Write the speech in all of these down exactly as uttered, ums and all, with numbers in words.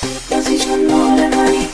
نازی جون مال منی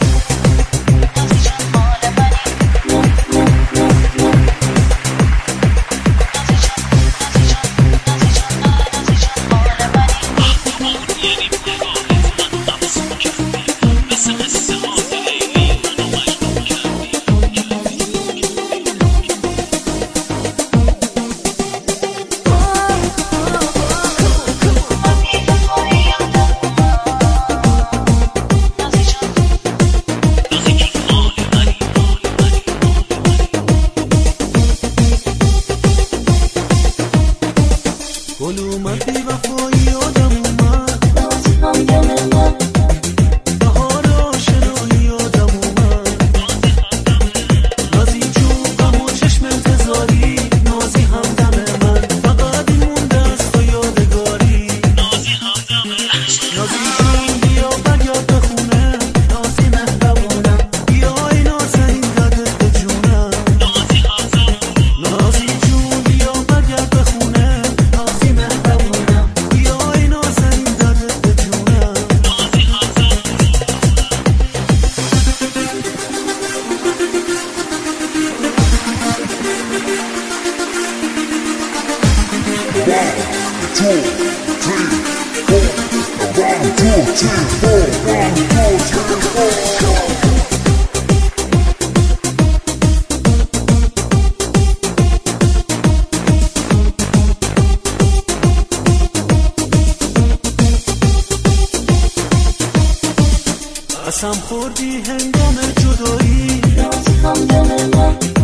گل اومد بی وفایی یادم اومد نازی هم دل من بهار آشنایی یادم اومد نازی جون غم و چشم انتظاری نازی هم دم من فقط این مونده است و یادگاری نازی جون بیا برگرد به خونه نازی مهربونم بیا ای نازنین دردت به جونم نازی جون بیا برگرد به خونه نازی مهربونم بیا ای نازنین دردت به جونم قسم خوردی هنگام جدایی نازی هم دل من